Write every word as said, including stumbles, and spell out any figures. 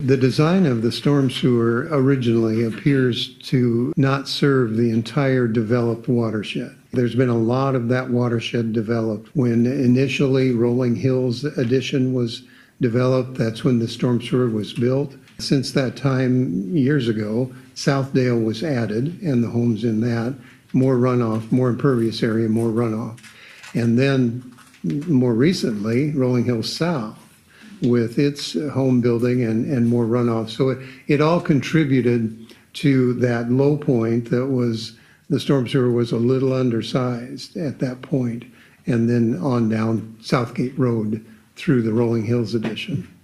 The design of the storm sewer originally appears to not serve the entire developed watershed. There's been a lot of that watershed developed. When initially Rolling Hills addition was developed, that's when the storm sewer was built. Since that time, years ago, Southdale was added and the homes in that, more runoff, more impervious area, more runoff. And then more recently, Rolling Hills South, with its home building and, and more runoff. So it, it all contributed to that low point that was, the storm sewer was a little undersized at that point, and then on down Southgate Road through the Rolling Hills addition.